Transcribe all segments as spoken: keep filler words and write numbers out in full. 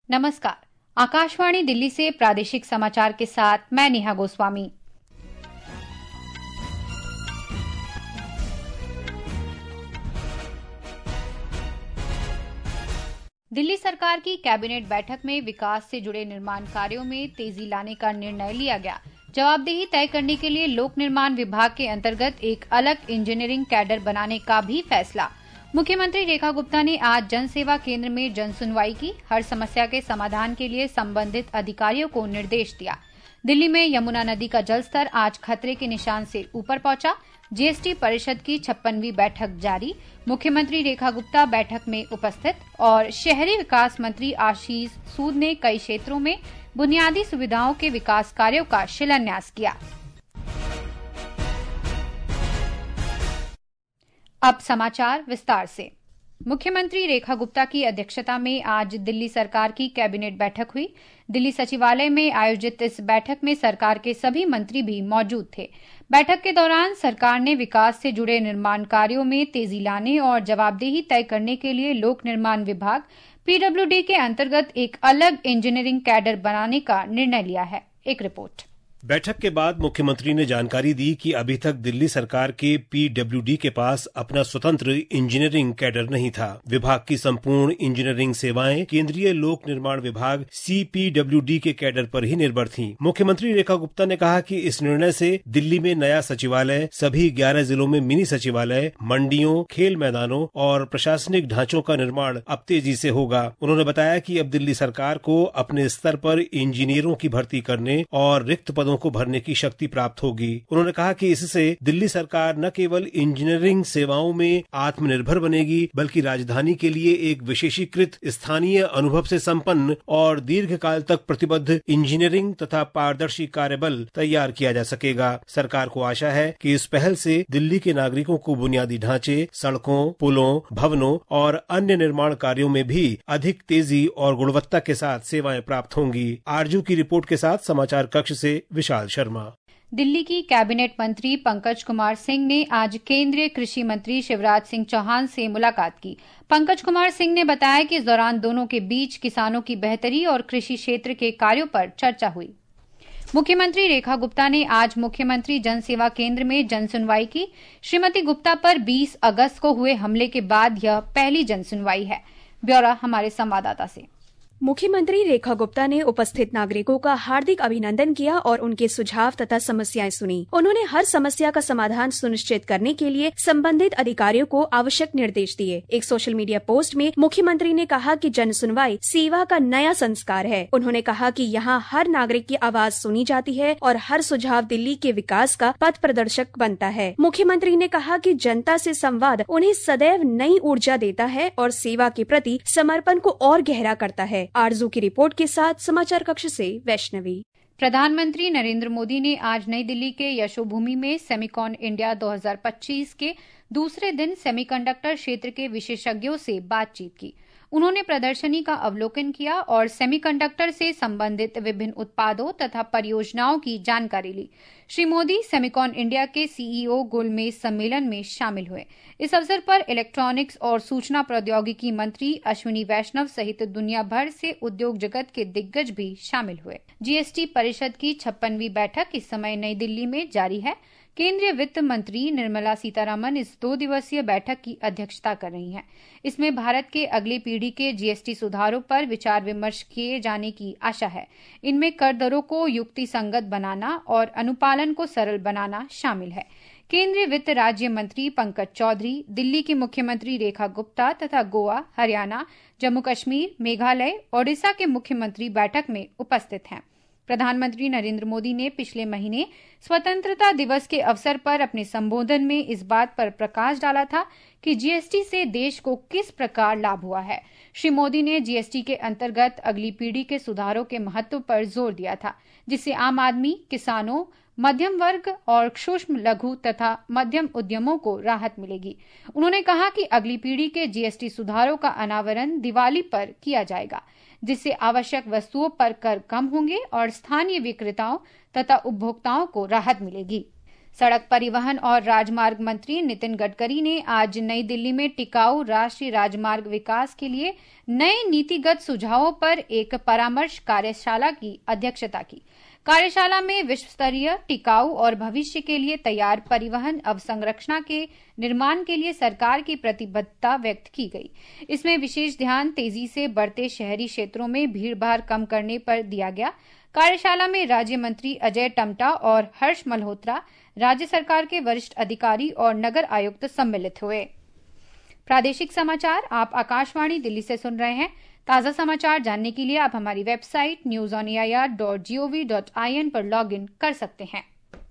नमस्कार, आकाशवाणी दिल्ली से प्रादेशिक समाचार के साथ मैं नेहा गोस्वामी। दिल्ली सरकार की कैबिनेट बैठक में विकास से जुड़े निर्माण कार्यों में तेजी लाने का निर्णय लिया गया। जवाबदेही तय करने के लिए लोक निर्माण विभाग के अंतर्गत एक अलग इंजीनियरिंग कैडर बनाने का भी फैसला। मुख्यमंत्री रेखा गुप्ता ने आज जन सेवा केंद्र में जन सुनवाई की। हर समस्या के समाधान के लिए संबंधित अधिकारियों को निर्देश दिया। दिल्ली में यमुना नदी का जलस्तर आज खतरे के निशान से ऊपर पहुंचा। जीएसटी परिषद की छप्पनवीं बैठक जारी। मुख्यमंत्री रेखा गुप्ता बैठक में उपस्थित और शहरी विकास मंत्री आशीष सूद ने कई क्षेत्रों में बुनियादी सुविधाओं के विकास कार्यों का शिलान्यास किया। अब समाचार विस्तार से। मुख्यमंत्री रेखा गुप्ता की अध्यक्षता में आज दिल्ली सरकार की कैबिनेट बैठक हुई। दिल्ली सचिवालय में आयोजित इस बैठक में सरकार के सभी मंत्री भी मौजूद थे। बैठक के दौरान सरकार ने विकास से जुड़े निर्माण कार्यों में तेजी लाने और जवाबदेही तय करने के लिए लोक निर्माण विभाग पीडब्ल्यूडी के अंतर्गत एक अलग इंजीनियरिंग कैडर बनाने का निर्णय लिया है। एक रिपोर्ट। बैठक के बाद मुख्यमंत्री ने जानकारी दी कि अभी तक दिल्ली सरकार के पीडब्ल्यूडी के पास अपना स्वतंत्र इंजीनियरिंग कैडर नहीं था। विभाग की संपूर्ण इंजीनियरिंग सेवाएं केंद्रीय लोक निर्माण विभाग सीपीडब्ल्यूडी के कैडर पर ही निर्भर थीं। मुख्यमंत्री रेखा गुप्ता ने कहा कि इस निर्णय से दिल्ली में नया सचिवालय, सभी ग्यारह जिलों में मिनी सचिवालय, मंडियों, खेल मैदानों और प्रशासनिक ढांचों का निर्माण अब तेजी से होगा। उन्होंने बताया कि अब दिल्ली सरकार को अपने स्तर पर इंजीनियरों की भर्ती करने और रिक्त पदों को भरने की शक्ति प्राप्त होगी। उन्होंने कहा कि इससे दिल्ली सरकार न केवल इंजीनियरिंग सेवाओं में आत्मनिर्भर बनेगी, बल्कि राजधानी के लिए एक विशेषीकृत स्थानीय अनुभव से संपन्न और दीर्घकाल तक प्रतिबद्ध इंजीनियरिंग तथा पारदर्शी कार्यबल तैयार किया जा सकेगा। सरकार को आशा है कि इस पहल से दिल्ली के नागरिकों को बुनियादी ढांचे, सड़कों, पुलों, भवनों और अन्य निर्माण कार्यों में भी अधिक तेजी और गुणवत्ता के साथ सेवाएं प्राप्त होंगी। आरजू की रिपोर्ट के साथ समाचार कक्ष से विशाल शर्मा। दिल्ली की कैबिनेट मंत्री पंकज कुमार सिंह ने आज केंद्रीय कृषि मंत्री शिवराज सिंह चौहान से मुलाकात की। पंकज कुमार सिंह ने बताया कि इस दौरान दोनों के बीच किसानों की बेहतरी और कृषि क्षेत्र के कार्यों पर चर्चा हुई। मुख्यमंत्री रेखा गुप्ता ने आज मुख्यमंत्री जन सेवा केंद्र में जन सुनवाई की। श्रीमती गुप्ता पर बीस अगस्त को हुए हमले के बाद यह पहली जन सुनवाई है। ब्यौरा हमारे संवाददाता से। मुख्यमंत्री रेखा गुप्ता ने उपस्थित नागरिकों का हार्दिक अभिनंदन किया और उनके सुझाव तथा समस्याएं सुनी। उन्होंने हर समस्या का समाधान सुनिश्चित करने के लिए संबंधित अधिकारियों को आवश्यक निर्देश दिए। एक सोशल मीडिया पोस्ट में मुख्यमंत्री ने कहा कि जन सुनवाई सेवा का नया संस्कार है। उन्होंने कहा कि यहाँ हर नागरिक की आवाज सुनी जाती है और हर सुझाव दिल्ली के विकास का पथ प्रदर्शक बनता है। मुख्यमंत्री ने कहा कि जनता से संवाद उन्हें सदैव नई ऊर्जा देता है और सेवा के प्रति समर्पण को और गहरा करता है। आरजू की रिपोर्ट के साथ समाचार कक्ष से वैष्णवी। प्रधानमंत्री नरेंद्र मोदी ने आज नई दिल्ली के यशोभूमि में सेमिकॉन इंडिया दो हज़ार पच्चीस के दूसरे दिन सेमीकंडक्टर क्षेत्र के विशेषज्ञों से बातचीत की। उन्होंने प्रदर्शनी का अवलोकन किया और सेमीकंडक्टर से संबंधित विभिन्न उत्पादों तथा परियोजनाओं की जानकारी ली। श्री मोदी सेमिकॉन इंडिया के सीईओ गोलमेज सम्मेलन में शामिल हुए। इस अवसर पर इलेक्ट्रॉनिक्स और सूचना प्रौद्योगिकी मंत्री अश्विनी वैष्णव सहित दुनिया भर से उद्योग जगत के दिग्गज भी शामिल हुए। जीएसटी परिषद की छप्पनवीं बैठक इस समय नई दिल्ली में जारी है। केंद्रीय वित्त मंत्री निर्मला सीतारमण इस दो दिवसीय बैठक की अध्यक्षता कर रही हैं। इसमें भारत के अगली पीढ़ी के जीएसटी सुधारों पर विचार विमर्श किए जाने की आशा है। इनमें कर दरों को युक्ति संगत बनाना और अनुपालन को सरल बनाना शामिल है। केंद्रीय वित्त राज्य मंत्री पंकज चौधरी, दिल्ली की मुख्यमंत्री रेखा गुप्ता तथा गोवा, हरियाणा, जम्मू कश्मीर, मेघालय, ओडिशा के मुख्यमंत्री बैठक में उपस्थित हैं। प्रधानमंत्री नरेंद्र मोदी ने पिछले महीने स्वतंत्रता दिवस के अवसर पर अपने संबोधन में इस बात पर प्रकाश डाला था कि जीएसटी से देश को किस प्रकार लाभ हुआ है। श्री मोदी ने जीएसटी के अंतर्गत अगली पीढ़ी के सुधारों के महत्व पर जोर दिया था, जिससे आम आदमी, किसानों, मध्यम वर्ग और सूक्ष्म लघु तथा मध्यम उद्यमों को राहत मिलेगी। उन्होंने कहा कि अगली पीढ़ी के जीएसटी सुधारों का अनावरण दिवाली पर किया जाएगा, जिससे आवश्यक वस्तुओं पर कर कम होंगे और स्थानीय विक्रेताओं तथा उपभोक्ताओं को राहत मिलेगी। सड़क परिवहन और राजमार्ग मंत्री नितिन गडकरी ने आज नई दिल्ली में टिकाऊ राष्ट्रीय राजमार्ग विकास के लिए नए नीतिगत सुझावों पर एक परामर्श कार्यशाला की अध्यक्षता की। कार्यशाला में विश्व स्तरीय टिकाऊ और भविष्य के लिए तैयार परिवहन अवसंरचना के निर्माण के लिए सरकार की प्रतिबद्धता व्यक्त की गई। इसमें विशेष ध्यान तेजी से बढ़ते शहरी क्षेत्रों में भीड़भाड़ कम करने पर दिया गया। कार्यशाला में राज्य मंत्री अजय टम्टा और हर्ष मल्होत्रा, राज्य सरकार के वरिष्ठ अधिकारी और नगर आयुक्त सम्मिलित हुए। प्रादेशिक समाचार आप आकाशवाणी दिल्ली से सुन रहे हैं। ताजा समाचार जानने के लिए आप हमारी website news on A I R dot G O V dot I N पर लॉग इन कर सकते हैं।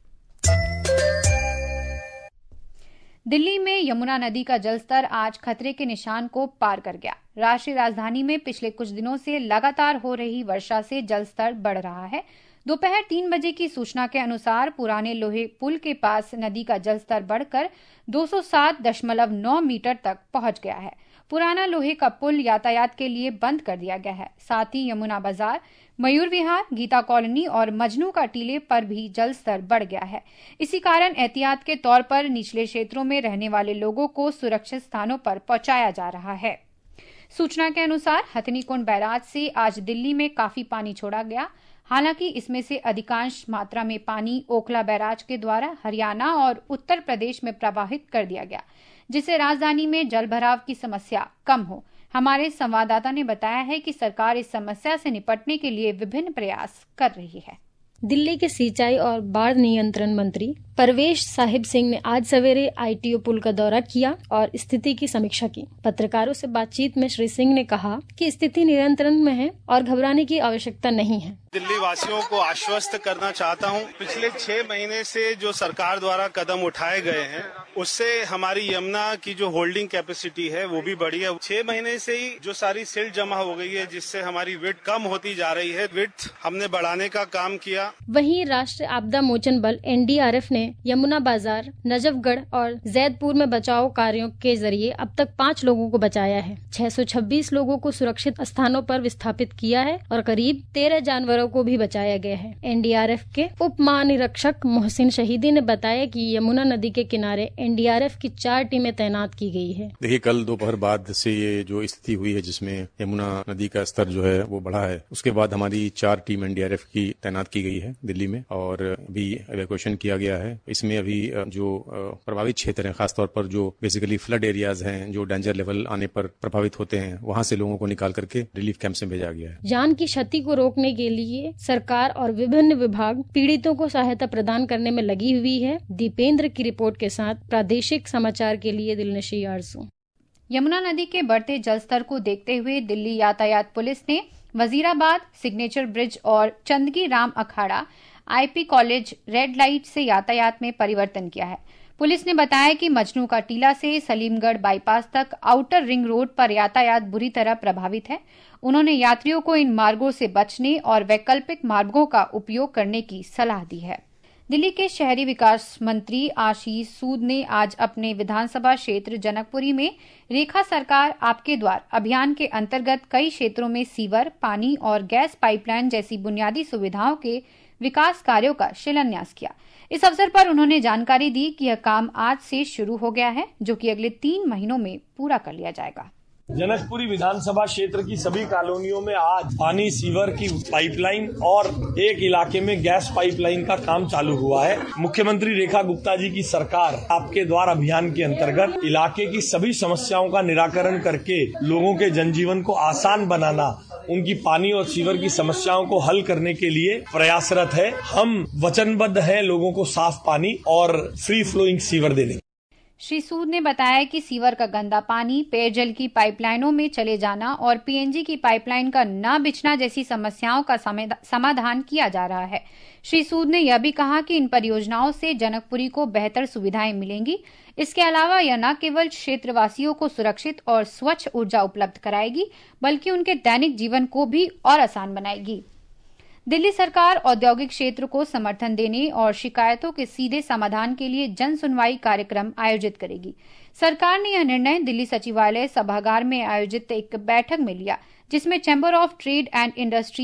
दिल्ली में यमुना नदी का जलस्तर आज खतरे के निशान को पार कर गया। राष्ट्रीय राजधानी में पिछले कुछ दिनों से लगातार हो रही वर्षा से जलस्तर बढ़ रहा है। दोपहर तीन बजे की सूचना के अनुसार पुराने लोहे पुल के पास नदी का जलस्तर बढ़कर दो सौ सात दशमलव नौ मीटर तक पहुंच गया है। पुराना लोहे का पुल यातायात के लिए बंद कर दिया गया है। साथ ही यमुना बाजार, मयूर विहार, गीता कॉलोनी और मजनू का टीले पर भी जलस्तर बढ़ गया है। इसी कारण एहतियात के तौर पर निचले क्षेत्रों में रहने वाले लोगों को सुरक्षित स्थानों पर पहुंचाया जा रहा है। सूचना के अनुसार हथनीकुंड बैराज से आज दिल्ली में काफी पानी छोड़ा गया। हालांकि इसमें से अधिकांश मात्रा में पानी ओखला बैराज के द्वारा हरियाणा और उत्तर प्रदेश में प्रवाहित कर दिया गया, जिससे राजधानी में जलभराव की समस्या कम हो। हमारे संवाददाता ने बताया है कि सरकार इस समस्या से निपटने के लिए विभिन्न प्रयास कर रही है। दिल्ली के सिंचाई और बाढ़ नियंत्रण मंत्री परवेश साहिब सिंह ने आज सवेरे आई टी ओ पुल का दौरा किया और स्थिति की समीक्षा की। पत्रकारों से बातचीत में श्री सिंह ने कहा कि स्थिति नियंत्रण में है और घबराने की आवश्यकता नहीं है। दिल्ली वासियों को आश्वस्त करना चाहता हूं, पिछले छह महीने से जो सरकार द्वारा कदम उठाए गए हैं उससे हमारी यमुना की जो होल्डिंग कैपेसिटी है वो भी बढ़ी है। छह महीने से ही जो सारी सिल्ट जमा हो गई है, जिससे हमारी विड्थ कम होती जा रही है, विड्थ हमने बढ़ाने का काम किया। वहीं राष्ट्रीय आपदा मोचन बल एन डी आर एफ ने यमुना बाजार, नजफगढ़ और जैदपुर में बचाव कार्यों के जरिए अब तक पाँच लोगों को बचाया है। छह सौ छब्बीस लोगों को सुरक्षित स्थानों पर विस्थापित किया है और करीब तेरह जानवरों को भी बचाया गया है। एन डी आर एफ के उप महानिरीक्षक मोहसिन शहीदी ने बताया कि यमुना नदी के किनारे एन डी आर एफ की चार टीमें तैनात की गई है। देखिए, कल दोपहर बाद से ये जो स्थिति हुई है जिसमें यमुना नदी का स्तर जो है वो बढ़ा है, उसके बाद हमारी चार team N D R F की तैनात की गई है दिल्ली में और अभी इवैक्यूएशन किया गया है। इसमें अभी जो प्रभावित क्षेत्र हैं, खासतौर पर जो बेसिकली फ्लड एरियाज हैं, जो डेंजर लेवल आने पर प्रभावित होते हैं, वहां से लोगों को निकाल करके रिलीफ कैंप में भेजा गया है। जान की क्षति को रोकने के लिए सरकार और विभिन्न विभाग पीड़ितों को सहायता प्रदान करने में लगी हुई है। दीपेंद्र की रिपोर्ट के साथ प्रादेशिक समाचार के लिए दिलनशी आरजू। यमुना नदी के बढ़ते जलस्तर को देखते हुए दिल्ली यातायात पुलिस ने वजीराबाद, सिग्नेचर ब्रिज और Chandgi Ram Akhara I P college red light से यातायात में परिवर्तन किया है। पुलिस ने बताया कि मजनू का टीला से सलीमगढ़ बाईपास तक आउटर रिंग रोड पर यातायात बुरी तरह प्रभावित है। उन्होंने यात्रियों को इन मार्गों से बचने और वैकल्पिक मार्गों का उपयोग करने की सलाह दी है। दिल्ली के शहरी विकास मंत्री आशीष सूद ने आज अपने विधानसभा क्षेत्र जनकपुरी में रेखा सरकार आपके द्वार अभियान के अंतर्गत कई क्षेत्रों में सीवर, पानी और गैस पाइपलाइन जैसी बुनियादी सुविधाओं के विकास कार्यों का शिलान्यास किया। इस अवसर पर उन्होंने जानकारी दी कि यह काम आज से शुरू हो गया है, जो कि अगले तीन महीनों में पूरा कर लिया जाएगा। जनकपुरी विधानसभा क्षेत्र की सभी कॉलोनियों में आज पानी सीवर की पाइपलाइन और एक इलाके में गैस पाइपलाइन का काम चालू हुआ है। मुख्यमंत्री रेखा गुप्ता जी की सरकार आपके द्वार अभियान के अंतर्गत इलाके की सभी समस्याओं का निराकरण करके लोगों के जनजीवन को आसान बनाना, उनकी पानी और सीवर की समस्याओं को हल करने के लिए प्रयासरत है। हम वचनबद्ध हैं लोगों को साफ पानी और फ्री फ्लोइंग सीवर देने। श्री सूद ने बताया कि सीवर का गंदा पानी, पेयजल की पाइपलाइनों में चले जाना और पी एन जी की पाइपलाइन का न बिछना जैसी समस्याओं का समाधान किया जा रहा है। श्री सूद ने यह भी कहा कि इन परियोजनाओं से जनकपुरी को बेहतर सुविधाएं मिलेंगी। इसके अलावा यह न केवल क्षेत्रवासियों को सुरक्षित और स्वच्छ ऊर्जा उपलब्ध कराएगी, बल्कि उनके दैनिक जीवन को भी और आसान बनाएगी। दिल्ली सरकार औद्योगिक क्षेत्र को समर्थन देने और शिकायतों के सीधे समाधान के लिए जन सुनवाई कार्यक्रम आयोजित करेगी। सरकार ने यह निर्णय दिल्ली सचिवालय सभागार में आयोजित एक बैठक में लिया, जिसमें chamber of trade and industries,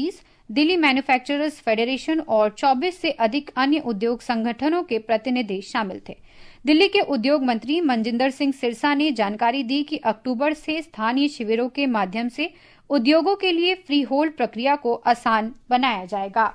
Delhi manufacturers federation और चौबीस से अधिक अन्य उद्योग संगठनों के प्रतिनिधि शामिल थे। दिल्ली के उद्योग मंत्री मनजिंदर सिंह सिरसा ने जानकारी दी कि अक्टूबर से स्थानीय शिविरों के माध्यम से उद्योगों के लिए फ्री होल्ड प्रक्रिया को आसान बनाया जाएगा।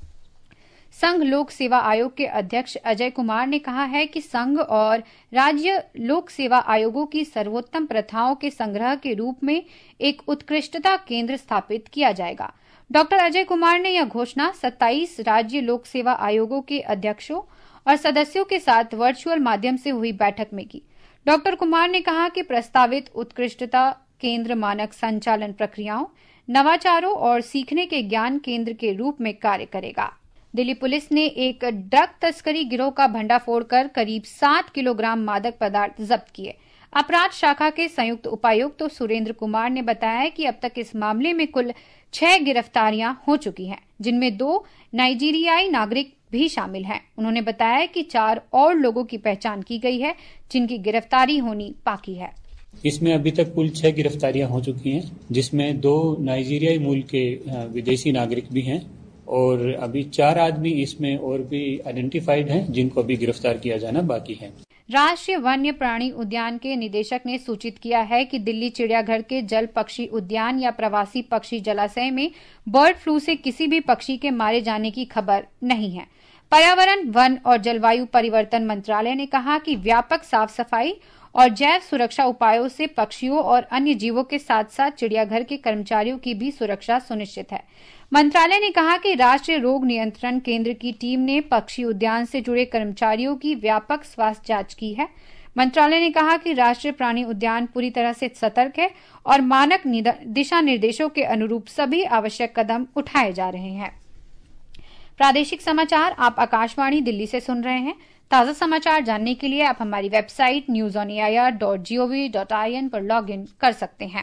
संघ लोक सेवा आयोग के अध्यक्ष अजय कुमार ने कहा है कि संघ और राज्य लोक सेवा आयोगों की सर्वोत्तम प्रथाओं के संग्रह के रूप में एक उत्कृष्टता केंद्र स्थापित किया जाएगा। डॉक्टर अजय कुमार ने यह घोषणा सत्ताईस राज्य लोक सेवा आयोगों के अध्यक्षों और सदस्यों के साथ वर्चुअल माध्यम से हुई बैठक में की। डॉक्टर कुमार ने कहा कि प्रस्तावित उत्कृष्टता केंद्र मानक संचालन प्रक्रियाओं, नवाचारों और सीखने के ज्ञान केंद्र के रूप में कार्य करेगा। दिल्ली पुलिस ने एक ड्रग तस्करी गिरोह का भंडाफोड़ कर करीब सात किलोग्राम मादक पदार्थ जब्त किए। अपराध शाखा के संयुक्त उपायुक्त तो सुरेंद्र कुमार ने बताया कि अब तक इस मामले में कुल छह गिरफ्तारियां हो चुकी हैं, जिनमें दो नाइजीरियाई नागरिक भी शामिल हैं। उन्होंने बताया कि चार और लोगों की पहचान की गई है, जिनकी गिरफ्तारी होनी बाकी है। इसमें अभी तक कुल छह गिरफ्तारियां हो चुकी हैं, जिसमें दो नाइजीरियाई मूल के विदेशी नागरिक भी हैं और अभी चार आदमी इसमें और भी आइडेंटिफाइड हैं, जिनको अभी गिरफ्तार किया जाना बाकी है। राष्ट्रीय वन्य प्राणी उद्यान के निदेशक ने सूचित किया है कि दिल्ली चिड़ियाघर के जल पक्षी उद्यान या प्रवासी पक्षी जलाशय में बर्ड फ्लू से किसी भी पक्षी के मारे जाने की खबर नहीं है। पर्यावरण, वन और जलवायु परिवर्तन मंत्रालय ने कहा कि व्यापक साफ सफाई और जैव सुरक्षा उपायों से पक्षियों और अन्य जीवों के साथ साथ चिड़ियाघर के कर्मचारियों की भी सुरक्षा सुनिश्चित है। मंत्रालय ने कहा कि राष्ट्रीय रोग नियंत्रण केंद्र की टीम ने पक्षी उद्यान से जुड़े कर्मचारियों की व्यापक स्वास्थ्य जांच की है। मंत्रालय ने कहा कि राष्ट्रीय प्राणी उद्यान पूरी तरह से सतर्क है और मानक दिशा निर्देशों के अनुरूप सभी आवश्यक कदम उठाए जा रहे हैं। प्रादेशिक समाचार आप आकाशवाणी दिल्ली से सुन रहे हैं। ताजा समाचार जानने के लिए आप हमारी website news on A I R dot G O V dot I N पर लॉग इन कर सकते हैं।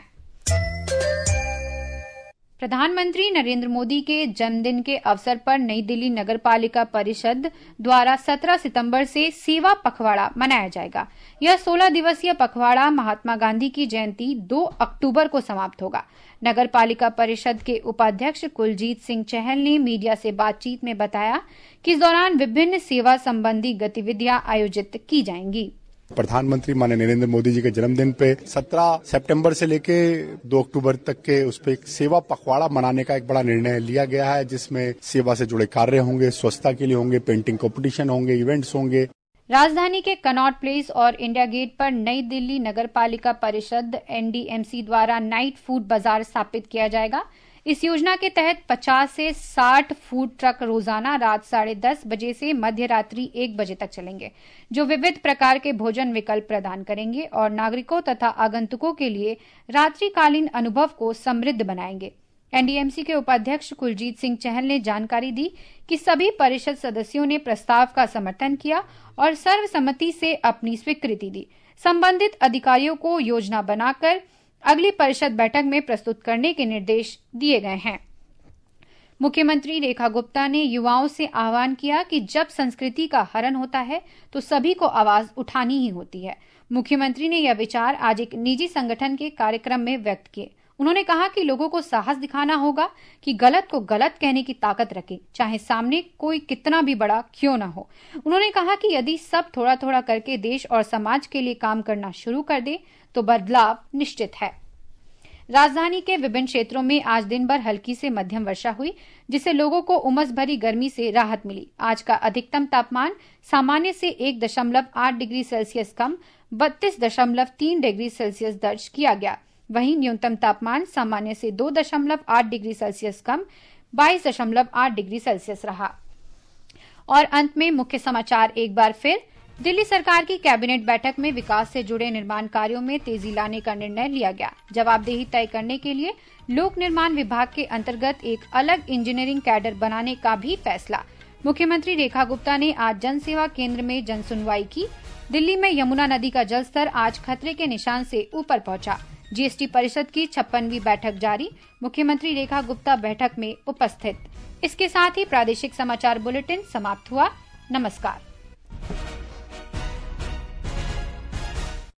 प्रधानमंत्री नरेंद्र मोदी के जन्मदिन के अवसर पर नई दिल्ली नगर पालिका परिषद द्वारा सत्रह सितंबर से सेवा पखवाड़ा मनाया जाएगा। यह सोलह दिवसीय पखवाड़ा महात्मा गांधी की जयंती दो अक्टूबर को समाप्त होगा। नगर पालिका परिषद के उपाध्यक्ष कुलजीत सिंह चहल ने मीडिया से बातचीत में बताया कि इस दौरान विभिन्न सेवा संबंधी गतिविधियां आयोजित की जाएंगी। प्रधानमंत्री माननीय नरेंद्र मोदी जी के जन्मदिन पे सत्रह सितंबर से लेके दो अक्टूबर तक के उस पे एक सेवा पखवाड़ा मनाने का एक बड़ा निर्णय लिया गया है, जिसमें सेवा से जुड़े कार्य होंगे, स्वच्छता के लिए होंगे, पेंटिंग कंपटीशन होंगे, इवेंट्स होंगे। राजधानी के कनॉट प्लेस और इंडिया गेट पर नई दिल्ली नगर पालिका परिषद एन डी एम सी द्वारा नाइट फूड बाजार स्थापित किया जाएगा। इस योजना के तहत पचास से साठ फूड ट्रक रोजाना रात साढ़े दस बजे से मध्य रात्रि एक बजे तक चलेंगे, जो विविध प्रकार के भोजन विकल्प प्रदान करेंगे और नागरिकों तथा आगंतुकों के लिए रात्रिकालीन अनुभव को समृद्ध बनाएंगे। एन डी एम सी के उपाध्यक्ष कुलजीत सिंह चहल ने जानकारी दी कि सभी परिषद सदस्यों ने प्रस्ताव का समर्थन किया और सर्वसम्मति से अपनी स्वीकृति दी। संबंधित अधिकारियों को योजना बनाकर अगली परिषद बैठक में प्रस्तुत करने के निर्देश दिए गए हैं। मुख्यमंत्री रेखा गुप्ता ने युवाओं से आह्वान किया कि जब संस्कृति का हरण होता है तो सभी को आवाज उठानी ही होती है। मुख्यमंत्री ने यह विचार आज एक निजी संगठन के कार्यक्रम में व्यक्त किए। उन्होंने कहा कि लोगों को साहस दिखाना होगा कि गलत को गलत कहने की ताकत रखें, चाहे सामने कोई कितना भी बड़ा क्यों ना हो। उन्होंने कहा कि यदि सब थोड़ा थोड़ा करके देश और समाज के लिए काम करना शुरू कर दे तो बदलाव निश्चित है। राजधानी के विभिन्न क्षेत्रों में आज दिन भर हल्की से मध्यम वर्षा हुई, जिससे लोगों को उमस भरी गर्मी से राहत मिली। आज का अधिकतम तापमान सामान्य से एक दशमलव आठ डिग्री सेल्सियस कम बत्तीस दशमलव तीन डिग्री सेल्सियस दर्ज किया गया। वहीं न्यूनतम तापमान सामान्य से दो दशमलव आठ डिग्री सेल्सियस कम बाईस दशमलव आठ डिग्री सेल्सियस रहा। और अंत में मुख्य समाचार एक बार फिर। दिल्ली सरकार की कैबिनेट बैठक में विकास से जुड़े निर्माण कार्यों में तेजी लाने का निर्णय लिया गया। जवाबदेही तय करने के लिए लोक निर्माण विभाग के अंतर्गत एक अलग इंजीनियरिंग कैडर बनाने का भी फैसला। मुख्यमंत्री रेखा गुप्ता ने आज जन सेवा केंद्र में जन सुनवाई की। दिल्ली में यमुना नदी का जलस्तर आज खतरे के निशान से ऊपर पहुंचा। जी एस टी परिषद की छप्पनवीं बैठक जारी। मुख्यमंत्री रेखा गुप्ता बैठक में उपस्थित। इसके साथ ही प्रादेशिक समाचार बुलेटिन समाप्त हुआ। नमस्कार।